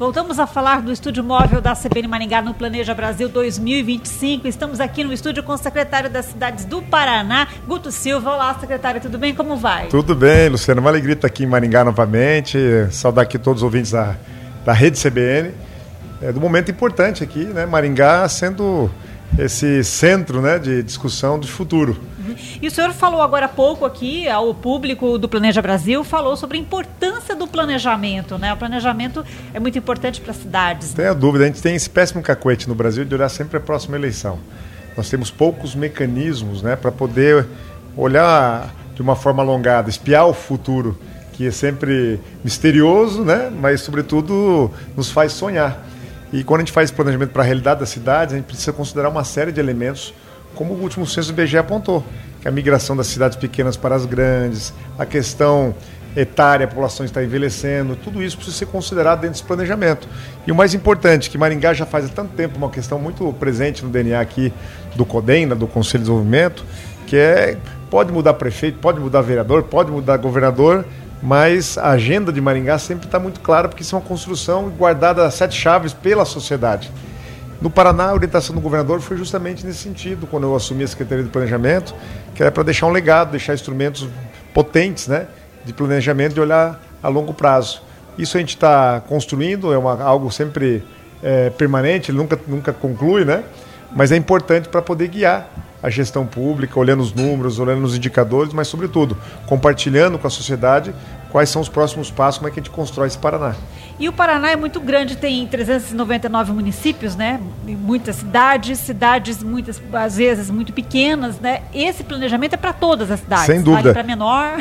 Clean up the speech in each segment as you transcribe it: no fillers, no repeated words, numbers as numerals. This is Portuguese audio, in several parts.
Voltamos a falar do estúdio móvel da CBN Maringá no Planeja Brasil 2025. Estamos aqui no estúdio com o secretário das Cidades do Paraná, Guto Silva. Olá, secretário, tudo bem? Como vai? Tudo bem, Luciano. Uma alegria estar aqui em Maringá novamente. Saudar aqui todos os ouvintes da Rede CBN. É um momento importante aqui, né? Maringá sendo esse centro, né, de discussão do futuro. E o senhor falou agora há pouco aqui ao público do Planeja Brasil, falou sobre a importância do planejamento, né? O planejamento é muito importante para as cidades. Não tenha dúvida, a gente tem esse péssimo cacuete no Brasil de olhar sempre a próxima eleição. Nós temos poucos mecanismos, né, para poder olhar de uma forma alongada, espiar o futuro, que é sempre misterioso, né, mas sobretudo nos faz sonhar. E quando a gente faz esse planejamento para a realidade das cidades, a gente precisa considerar uma série de elementos, como o último censo do IBGE apontou, que é a migração das cidades pequenas para as grandes, a questão etária, a população está envelhecendo, tudo isso precisa ser considerado dentro desse planejamento. E o mais importante, que Maringá já faz há tanto tempo uma questão muito presente no DNA aqui do CODEM, do Conselho de Desenvolvimento, que pode mudar prefeito, pode mudar vereador, pode mudar governador, mas a agenda de Maringá sempre está muito clara, porque isso é uma construção guardada a 7 chaves pela sociedade. No Paraná, a orientação do governador foi justamente nesse sentido, quando eu assumi a Secretaria de Planejamento, que era para deixar um legado, deixar instrumentos potentes, né, de planejamento, de olhar a longo prazo. Isso a gente está construindo, algo sempre permanente, ele nunca conclui, né, mas é importante para poder guiar a gestão pública, olhando os números, olhando os indicadores, mas, sobretudo, compartilhando com a sociedade quais são os próximos passos, como é que a gente constrói esse Paraná. E o Paraná é muito grande, tem 399 municípios, né? Muitas cidades muitas, às vezes, muito pequenas, né? Esse planejamento é para todas as cidades. Sem dúvida. Para menor.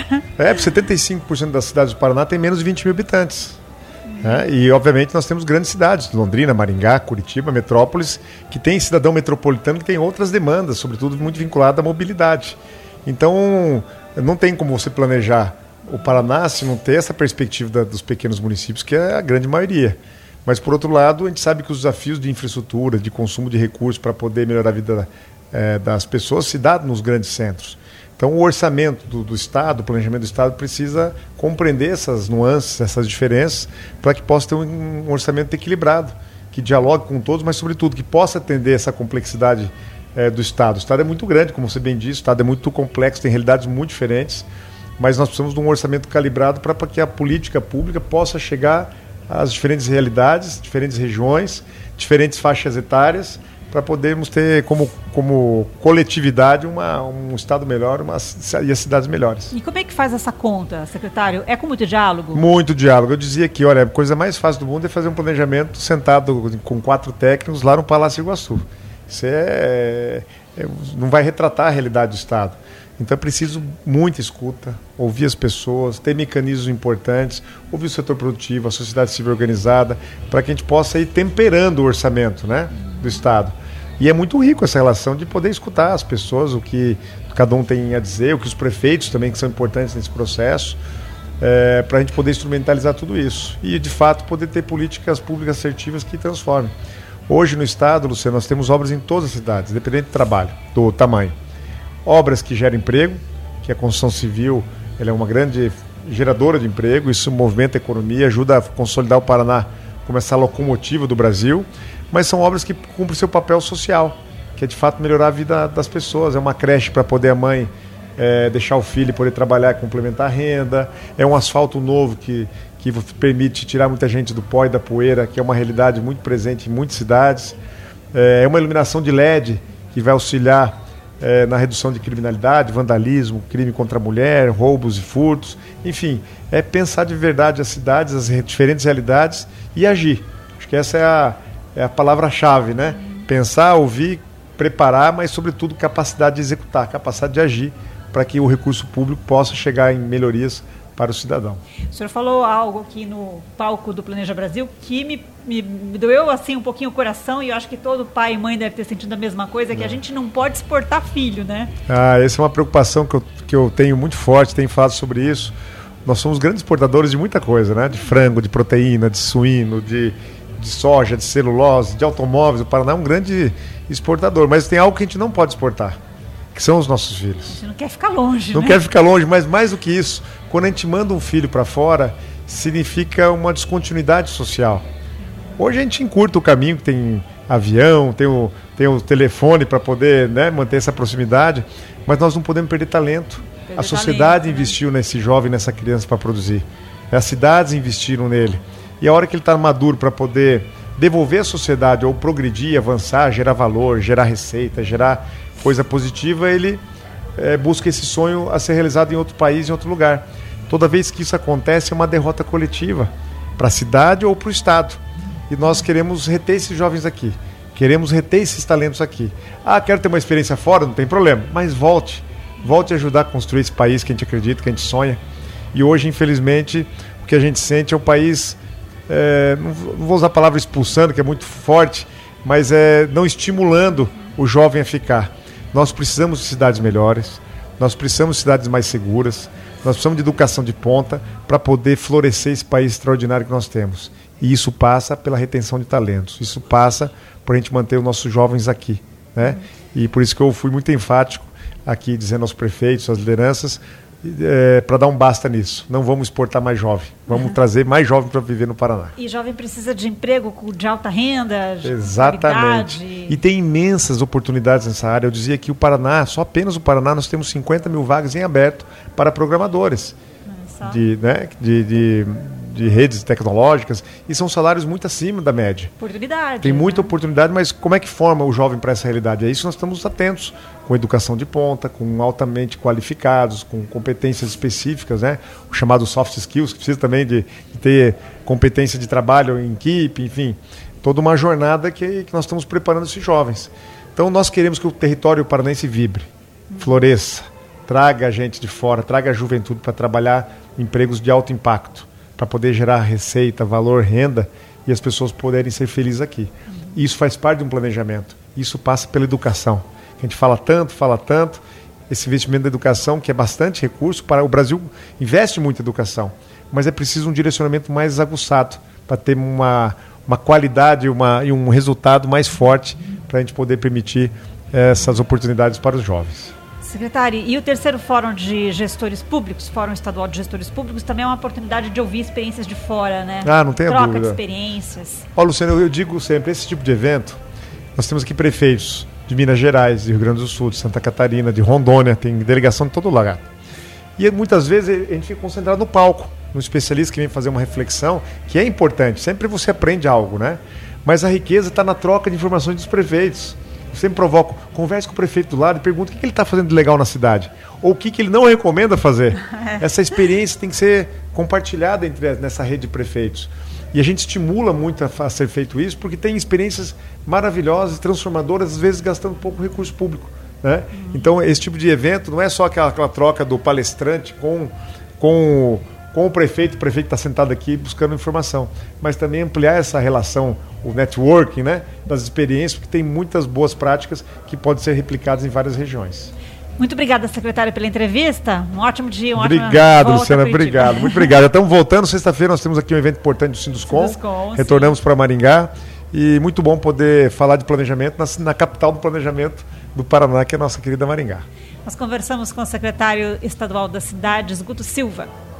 75% das cidades do Paraná tem menos de 20 mil habitantes. E, obviamente, nós temos grandes cidades, Londrina, Maringá, Curitiba, metrópoles, que tem cidadão metropolitano que tem outras demandas, sobretudo muito vinculada à mobilidade. Então, não tem como você planejar o Paraná se não ter essa perspectiva dos pequenos municípios, que é a grande maioria. Mas, por outro lado, a gente sabe que os desafios de infraestrutura, de consumo de recursos para poder melhorar a vida das pessoas se dá nos grandes centros. Então, o orçamento do Estado, o planejamento do Estado precisa compreender essas nuances, essas diferenças, para que possa ter um orçamento equilibrado, que dialogue com todos, mas, sobretudo, que possa atender essa complexidade do Estado. O Estado é muito grande, como você bem disse, o Estado é muito complexo, tem realidades muito diferentes, mas nós precisamos de um orçamento calibrado para que a política pública possa chegar às diferentes realidades, diferentes regiões, diferentes faixas etárias, para podermos ter como coletividade um Estado melhor e as cidades melhores. E como é que faz essa conta, secretário? É com muito diálogo? Muito diálogo. Eu dizia que, olha, a coisa mais fácil do mundo é fazer um planejamento sentado com 4 técnicos lá no Palácio Iguaçu. Isso não vai retratar a realidade do Estado. Então é preciso muita escuta, ouvir as pessoas, ter mecanismos importantes, ouvir o setor produtivo, a sociedade civil organizada, para que a gente possa ir temperando o orçamento, né, do Estado. E é muito rico essa relação de poder escutar as pessoas, o que cada um tem a dizer, o que os prefeitos também, que são importantes nesse processo, para a gente poder instrumentalizar tudo isso. E, de fato, poder ter políticas públicas assertivas que transformem. Hoje, no Estado, Luciano, nós temos obras em todas as cidades, independente do trabalho, do tamanho. Obras que geram emprego, que a construção civil ela é uma grande geradora de emprego, isso movimenta a economia, ajuda a consolidar o Paraná como essa locomotiva do Brasil, mas são obras que cumprem seu papel social, que é de fato melhorar a vida das pessoas. É uma creche para poder a mãe deixar o filho poder trabalhar e complementar a renda, é um asfalto novo que permite tirar muita gente do pó e da poeira, que é uma realidade muito presente em muitas cidades, é uma iluminação de LED que vai auxiliar na redução de criminalidade, vandalismo, crime contra a mulher, roubos e furtos, enfim, é pensar de verdade as cidades, as diferentes realidades e agir. Acho que essa é a palavra-chave, né? Pensar, ouvir, preparar, mas sobretudo capacidade de executar, capacidade de agir para que o recurso público possa chegar em melhorias para o cidadão. O senhor falou algo aqui no palco do Planeja Brasil que me doeu assim um pouquinho o coração, e eu acho que todo pai e mãe deve ter sentido a mesma coisa, que a gente não pode exportar filho, né? Essa é uma preocupação que eu tenho muito forte, tenho falado sobre isso. Nós somos grandes exportadores de muita coisa, né? De frango, de proteína, de suíno, de soja, de celulose, de automóveis. O Paraná é um grande exportador, mas tem algo que a gente não pode exportar, que são os nossos filhos. A gente não quer ficar longe, Não quer ficar longe, mas mais do que isso, quando a gente manda um filho para fora, significa uma descontinuidade social. Hoje a gente encurta o caminho, tem avião, tem o telefone para poder, né, manter essa proximidade, mas nós não podemos perder talento. A sociedade investiu nesse jovem, nessa criança para produzir. As cidades investiram nele. E a hora que ele está maduro para poder devolver à sociedade ou progredir, avançar, gerar valor, gerar receita, gerar coisa positiva, ele busca esse sonho a ser realizado em outro país, em outro lugar. Toda vez que isso acontece é uma derrota coletiva para a cidade ou para o Estado. E nós queremos reter esses jovens aqui. Queremos reter esses talentos aqui. Quero ter uma experiência fora, não tem problema. Mas volte a ajudar a construir esse país que a gente acredita, que a gente sonha. E hoje, infelizmente, o que a gente sente é um país, não vou usar a palavra expulsando, que é muito forte, mas não estimulando o jovem a ficar. Nós precisamos de cidades melhores, nós precisamos de cidades mais seguras, nós precisamos de educação de ponta para poder florescer esse país extraordinário que nós temos. E isso passa pela retenção de talentos, isso passa por a gente manter os nossos jovens aqui, né? E por isso que eu fui muito enfático aqui, dizendo aos prefeitos, às lideranças, para dar um basta nisso. Não vamos exportar mais jovem, vamos trazer mais jovem para viver no Paraná. E jovem precisa de emprego de alta renda, de exatamente. qualidade. E tem imensas oportunidades nessa área. Eu dizia que o Paraná, só apenas o Paraná, nós temos 50 mil vagas em aberto para programadores de redes tecnológicas, e são salários muito acima da média. Oportunidade. Tem muita oportunidade, mas como é que forma o jovem para essa realidade? É isso que nós estamos atentos, com educação de ponta, com altamente qualificados, com competências específicas, né? O chamado soft skills, que precisa também de ter competência de trabalho em equipe, enfim, toda uma jornada que nós estamos preparando esses jovens. Então nós queremos que o território paranaense vibre, floresça, traga a gente de fora, traga a juventude para trabalhar empregos de alto impacto, para poder gerar receita, valor, renda, e as pessoas poderem ser felizes aqui. Isso faz parte de um planejamento. Isso passa pela educação. A gente fala tanto, esse investimento da educação, que é bastante recurso, o Brasil investe muito em educação, mas é preciso um direcionamento mais aguçado para ter uma qualidade e um resultado mais forte para a gente poder permitir essas oportunidades para os jovens. Secretário, e o terceiro Fórum de Gestores Públicos, Fórum Estadual de Gestores Públicos, também é uma oportunidade de ouvir experiências de fora, né? Não tenha dúvida. Troca de experiências. Luciano, eu digo sempre, esse tipo de evento, nós temos aqui prefeitos de Minas Gerais, de Rio Grande do Sul, de Santa Catarina, de Rondônia, tem delegação de todo lugar. E muitas vezes a gente fica concentrado no palco, no especialista que vem fazer uma reflexão, que é importante, sempre você aprende algo, né? Mas a riqueza está na troca de informações dos prefeitos. Eu sempre provoco, converse com o prefeito do lado e pergunta o que ele está fazendo de legal na cidade. Ou o que ele não recomenda fazer. Essa experiência tem que ser compartilhada nessa rede de prefeitos. E a gente estimula muito a ser feito isso, porque tem experiências maravilhosas, transformadoras, às vezes gastando pouco recurso público, né? Então, esse tipo de evento não é só aquela troca do palestrante com o prefeito está sentado aqui buscando informação, mas também ampliar essa relação, o networking, né, das experiências, porque tem muitas boas práticas que podem ser replicadas em várias regiões. Muito obrigada, secretária, pela entrevista. Um ótimo dia, Obrigado, Luciana, obrigado. Muito obrigado. Já estamos voltando. Sinduscom, nós temos aqui um evento importante do Sinduscom. Retornamos para Maringá. E muito bom poder falar de planejamento na capital do planejamento do Paraná, que é a nossa querida Maringá. Nós conversamos com o secretário estadual das cidades, Guto Silva.